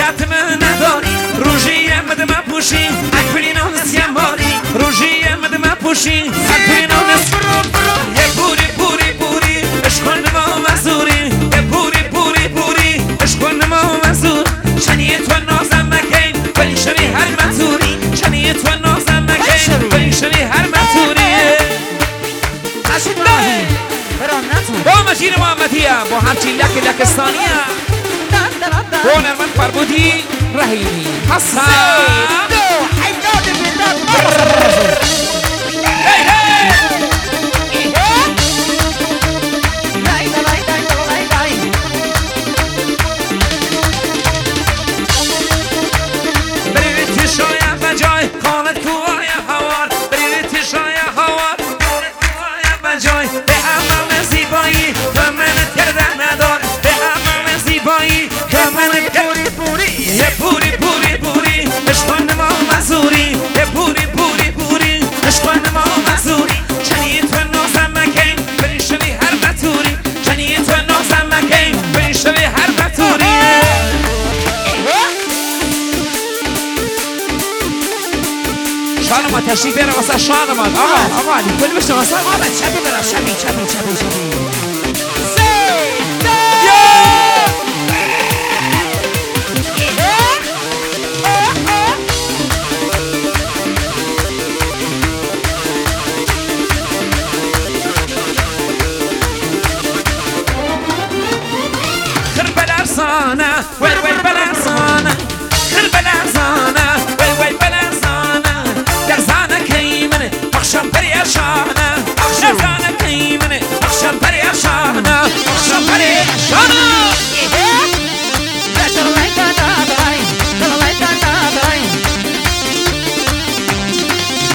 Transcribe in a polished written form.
شرط من نداری روژی مد من پوشی اکبری نانس یماری روژی مد من پوشی اکبری نانس یه پوری پوری پوری اشکال ما مزوری یه پوری پوری پوری اشکال ما مزور چنیه تو نازم مکین ولی شوی هر مزوری چنیه تو نازم مکین ولی شوی هر مزوری با مجید محمدیه با همچین لکستانیه با نرمن فربودی رحیمی حسن برید تشای بجای کامت کوهای هوار برید تشای هوار کامت کوهای بجای به امام زیبایی و منت کردن ندار به امام زیبایی و منت پوری پوری یه پوری پوری پوری اشکان ما مزوری یه پوری پوری پوری اشکان ما مزوری چنی تو نازم مکین بری شوی هر بطوری چنی تو نازم مکین بری شوی هر بطوری شانما تشریف بیاره واسه شانما آقا علی کلی بشته واسه آقا چپی برم چپی خرب الأرصانة